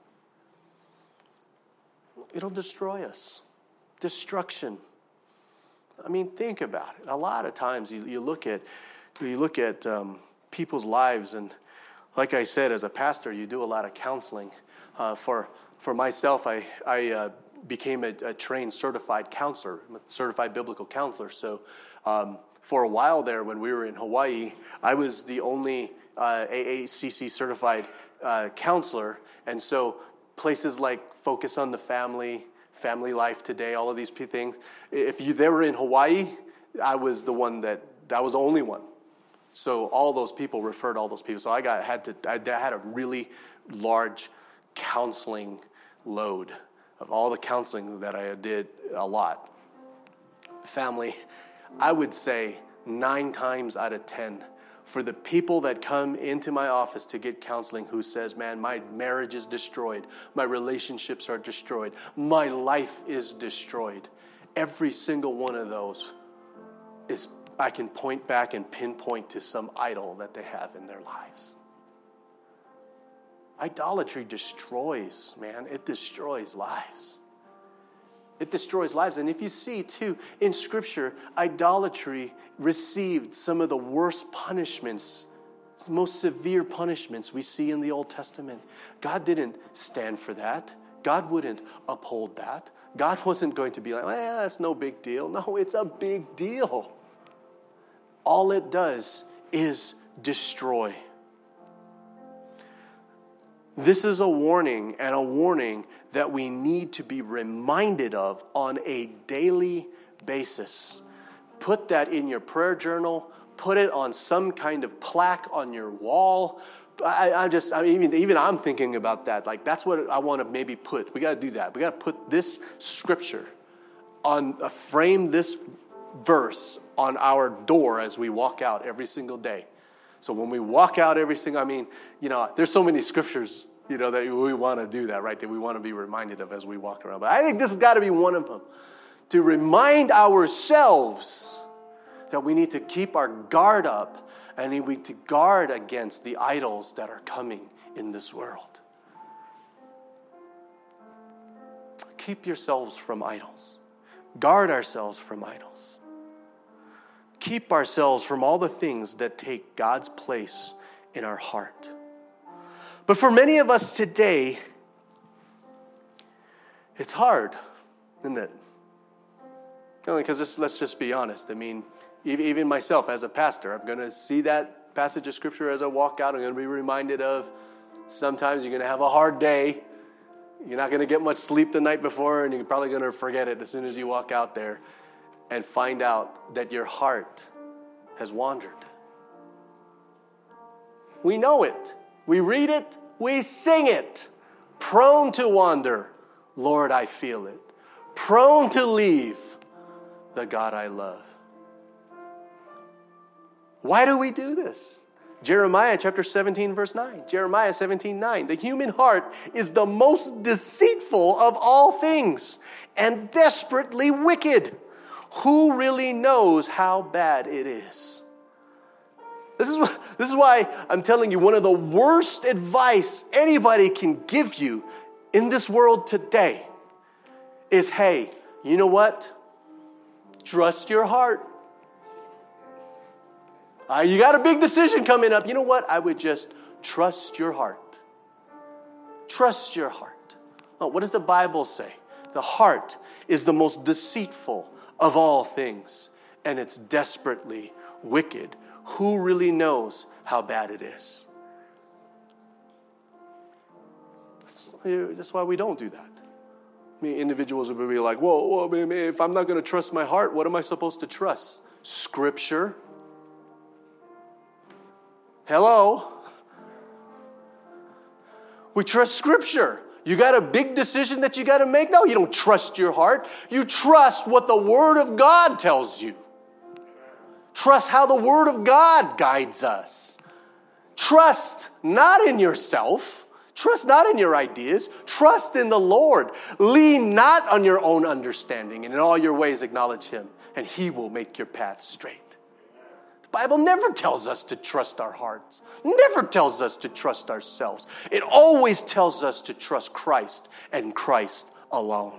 It'll destroy us. Destruction. I mean, think about it. A lot of times you, you look at you look at um, people's lives, and like I said, as a pastor, you do a lot of counseling. Uh, for for myself, I I uh, became a, a trained certified counselor, a certified biblical counselor. So um, for a while there, when we were in Hawaii, I was the only uh, A A C C certified uh, counselor, and so places like Focus on the Family, Family Life Today, all of these things. If you they were in Hawaii, I was the one that I was the only one. So all those people referred all those people. So I got had to I had a really large counseling load of all the counseling that I did, a lot. Family, I would say nine times out of ten, for the people that come into my office to get counseling who says, man, my marriage is destroyed, my relationships are destroyed, my life is destroyed. Every single one of those is, I can point back and pinpoint to some idol that they have in their lives. Idolatry destroys, man. It destroys lives. It destroys lives. And if you see, too, in Scripture, idolatry received some of the worst punishments, most severe punishments we see in the Old Testament. God didn't stand for that. God wouldn't uphold that. God wasn't going to be like, well, that's no big deal. No, it's a big deal. All it does is destroy. This is a warning, and a warning that we need to be reminded of on a daily basis. Put that in your prayer journal. Put it on some kind of plaque on your wall. I, I just, I mean, even, even I'm thinking about that. Like, that's what I want to maybe put. We got to do that. We got to put this scripture on, uh, frame this verse on our door as we walk out every single day. So when we walk out every single, I mean, you know, there's so many scriptures, you know, that we want to do that, right? That we want to be reminded of as we walk around. But I think this has got to be one of them. To remind ourselves that we need to keep our guard up and we need to guard against the idols that are coming in this world. Keep yourselves from idols. Guard ourselves from idols. Keep ourselves from all the things that take God's place in our heart. But for many of us today, it's hard, isn't it? Because let's just be honest. I mean, even myself as a pastor, I'm going to see that passage of Scripture as I walk out. I'm going to be reminded of sometimes you're going to have a hard day. You're not going to get much sleep the night before, and you're probably going to forget it as soon as you walk out there and find out that your heart has wandered. We know it. We read it. We sing it. Prone to wander. Lord, I feel it. Prone to leave the God I love. Why do we do this? Jeremiah chapter seventeen, verse nine. Jeremiah seventeen, nine. The human heart is the most deceitful of all things and desperately wicked. Who really knows how bad it is? This is, this is why I'm telling you, one of the worst advice anybody can give you in this world today is, hey, you know what? Trust your heart. Uh, you got a big decision coming up. You know what? I would just trust your heart. Trust your heart. Oh, what does the Bible say? The heart is the most deceitful of all things, and it's desperately wicked. Who really knows how bad it is? That's, that's why we don't do that. I mean, individuals will be like, whoa, whoa, man, if I'm not going to trust my heart, what am I supposed to trust? Scripture? Hello? We trust Scripture. You got a big decision that you got to make? No, you don't trust your heart. You trust what the Word of God tells you. Trust how the Word of God guides us. Trust not in yourself. Trust not in your ideas. Trust in the Lord. Lean not on your own understanding, and in all your ways acknowledge him, and he will make your path straight. The Bible never tells us to trust our hearts. Never tells us to trust ourselves. It always tells us to trust Christ and Christ alone.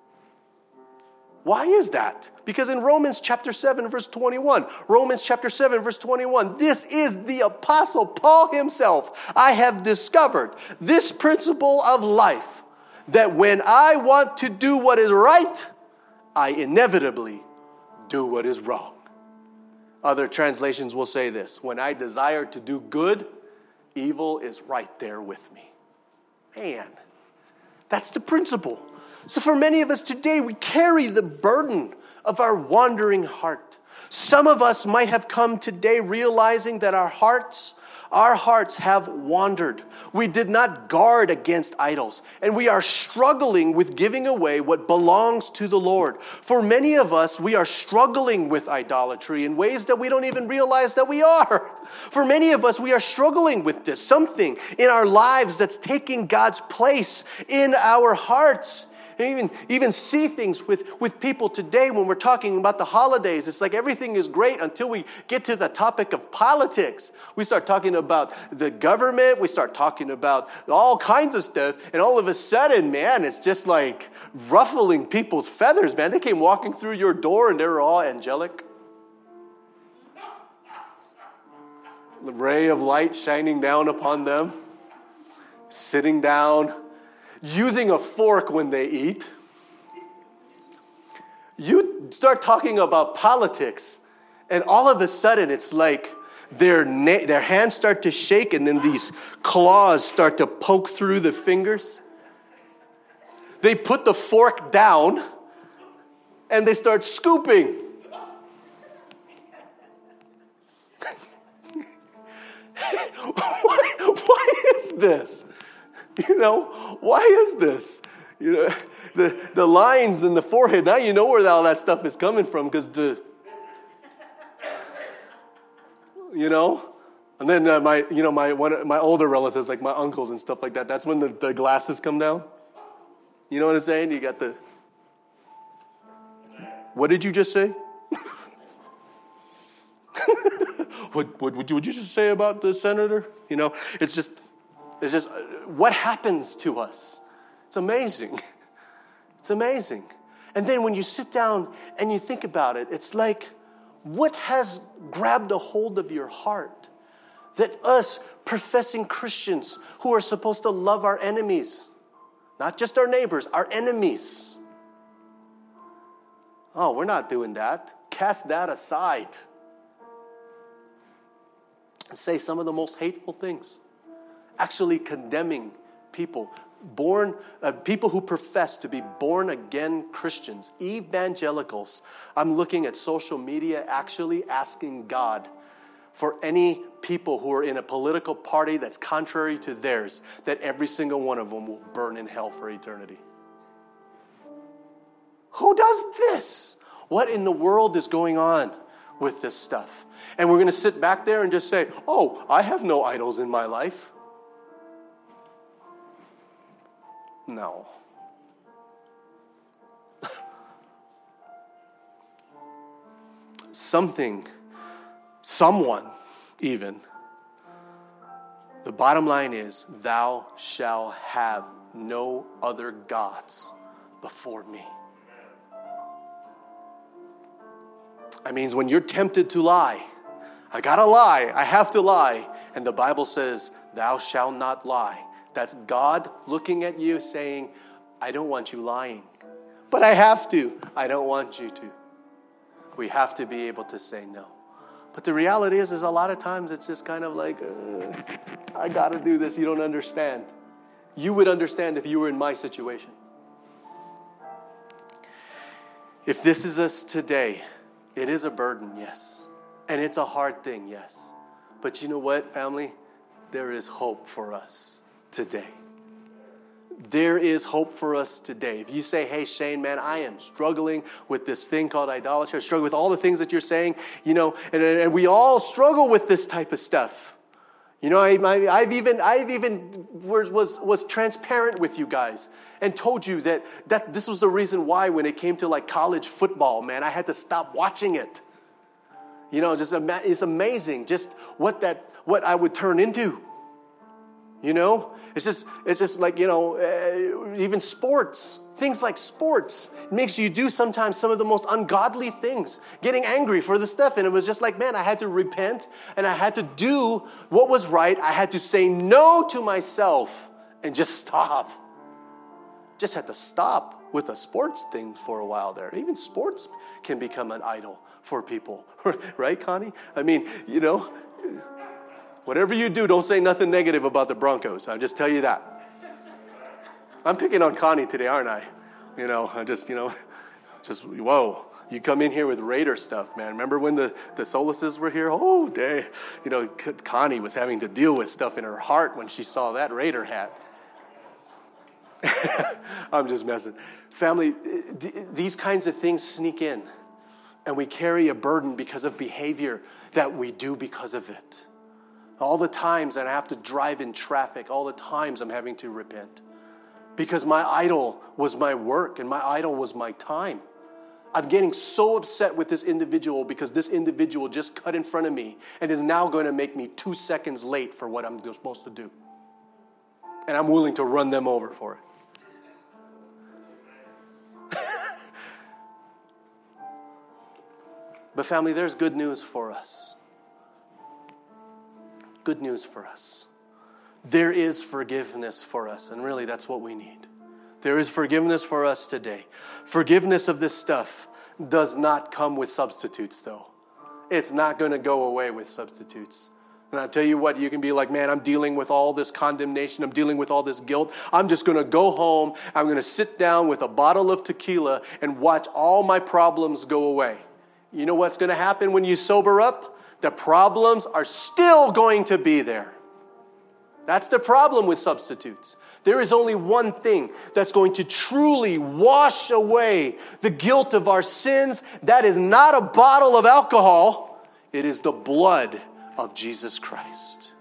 Why is that? Because in Romans chapter seven, verse twenty-one, Romans chapter seven, verse twenty-one, this is the Apostle Paul himself. I have discovered this principle of life, that when I want to do what is right, I inevitably do what is wrong. Other translations will say this: when I desire to do good, evil is right there with me. Man, that's the principle. So for many of us today, we carry the burden of our wandering heart. Some of us might have come today realizing that our hearts, our hearts have wandered. We did not guard against idols, and we are struggling with giving away what belongs to the Lord. For many of us, we are struggling with idolatry in ways that we don't even realize that we are. For many of us, we are struggling with this, something in our lives that's taking God's place in our hearts. Even, even see things with, with people today when we're talking about the holidays. It's like everything is great until we get to the topic of politics. We start talking about the government. We start talking about all kinds of stuff. And all of a sudden, man, it's just like ruffling people's feathers, man. They came walking through your door and they were all angelic. The ray of light shining down upon them. Sitting down. Using a fork when they eat. You start talking about politics, and all of a sudden it's like their na- their hands start to shake, and then these claws start to poke through the fingers. They put the fork down, and they start scooping. why, why is this? You know, why is this? You know, the, the lines in the forehead, now you know where all that stuff is coming from, because the, you know, and then uh, my, you know, my one, my older relatives, like my uncles and stuff like that, that's when the, the glasses come down. You know what I'm saying? You got the, what did you just say? what, what, what did you just say about the senator? You know, it's just, It's just, what happens to us? It's amazing. It's amazing. And then when you sit down and you think about it, it's like, what has grabbed a hold of your heart? That us professing Christians who are supposed to love our enemies, not just our neighbors, our enemies. Oh, we're not doing that. Cast that aside. And say some of the most hateful things. Actually condemning people, born uh, people who profess to be born-again Christians, evangelicals. I'm looking at social media actually asking God for any people who are in a political party that's contrary to theirs, that every single one of them will burn in hell for eternity. Who does this? What in the world is going on with this stuff? And we're going to sit back there and just say, oh, I have no idols in my life. No. Something, someone even. The bottom line is, thou shalt have no other gods before me. That means when you're tempted to lie, I gotta lie, I have to lie, and the Bible says, thou shalt not lie. That's God looking at you saying, I don't want you lying. But I have to. I don't want you to. We have to be able to say no. But the reality is, is a lot of times it's just kind of like, uh, I got to do this. You don't understand. You would understand if you were in my situation. If this is us today, it is a burden, yes. And it's a hard thing, yes. But you know what, family? There is hope for us today. There is hope for us today. If you say, hey, Shane, man, I am struggling with this thing called idolatry. I struggle with all the things that you're saying, you know, and, and we all struggle with this type of stuff. You know, I, I, I've even I've even was was transparent with you guys and told you that that this was the reason why when it came to like college football, man, I had to stop watching it. You know, just it's amazing just what that what I would turn into. You know, it's just it's just like, you know, uh, even sports, things like sports, it makes you do sometimes some of the most ungodly things, getting angry for the stuff. And it was just like, man, I had to repent and I had to do what was right. I had to say no to myself and just stop. Just had to stop with the sports thing for a while there. Even sports can become an idol for people, right, Connie? I mean, you know, whatever you do, don't say nothing negative about the Broncos. I'll just tell you that. I'm picking on Connie today, aren't I? You know, I just, you know, just, whoa. You come in here with Raider stuff, man. Remember when the, the Solaces were here? Oh, day. You know, Connie was having to deal with stuff in her heart when she saw that Raider hat. I'm just messing. Family, these kinds of things sneak in. And we carry a burden because of behavior that we do because of it. All the times that I have to drive in traffic, all the times I'm having to repent. Because my idol was my work and my idol was my time. I'm getting so upset with this individual because this individual just cut in front of me and is now going to make me two seconds late for what I'm supposed to do. And I'm willing to run them over for it. But family, there's good news for us. Good news for us. There is forgiveness for us, and really that's what we need. There is forgiveness for us today. Forgiveness of this stuff does not come with substitutes, though. It's not going to go away with substitutes. And I'll tell you what, you can be like, man, I'm dealing with all this condemnation. I'm dealing with all this guilt. I'm just going to go home. I'm going to sit down with a bottle of tequila and watch all my problems go away. You know what's going to happen when you sober up? The problems are still going to be there. That's the problem with substitutes. There is only one thing that's going to truly wash away the guilt of our sins. That is not a bottle of alcohol. It is the blood of Jesus Christ.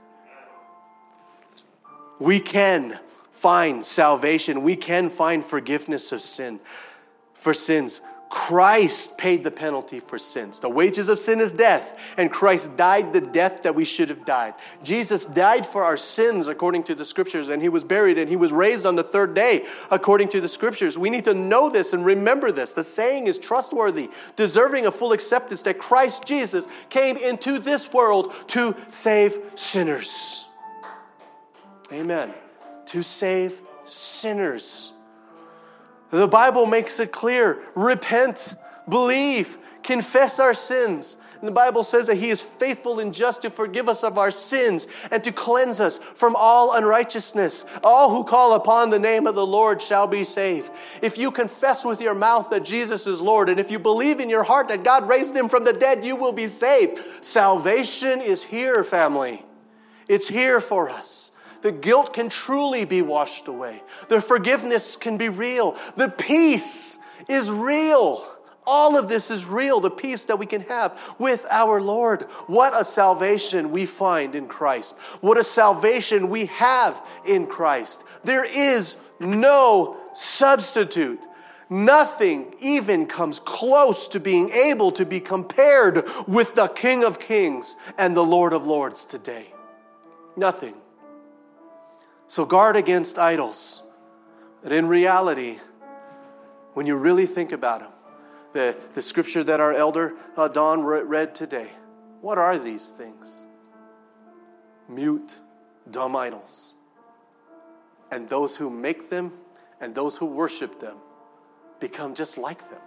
We can find salvation. We can find forgiveness of sin, for sins. Christ paid the penalty for sins. The wages of sin is death, and Christ died the death that we should have died. Jesus died for our sins according to the Scriptures, and He was buried, and He was raised on the third day according to the Scriptures. We need to know this and remember this. The saying is trustworthy, deserving of full acceptance, that Christ Jesus came into this world to save sinners. Amen. To save sinners. The Bible makes it clear. Repent, believe, confess our sins. And the Bible says that He is faithful and just to forgive us of our sins and to cleanse us from all unrighteousness. All who call upon the name of the Lord shall be saved. If you confess with your mouth that Jesus is Lord, and if you believe in your heart that God raised Him from the dead, you will be saved. Salvation is here, family. It's here for us. The guilt can truly be washed away. The forgiveness can be real. The peace is real. All of this is real. The peace that we can have with our Lord. What a salvation we find in Christ. What a salvation we have in Christ. There is no substitute. Nothing even comes close to being able to be compared with the King of Kings and the Lord of Lords today. Nothing. So guard against idols. And in reality, when you really think about them, the, the scripture that our elder uh, Don read today, what are these things? Mute, dumb idols. And those who make them and those who worship them become just like them.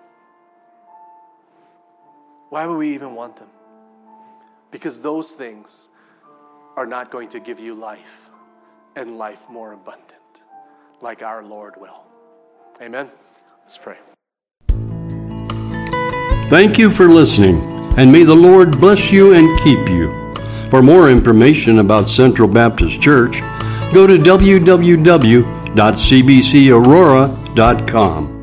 Why would we even want them? Because those things are not going to give you life. And life more abundant, like our Lord will. Amen? Let's pray. Thank you for listening, and may the Lord bless you and keep you. For more information about Central Baptist Church, go to w w w dot c b c aurora dot com.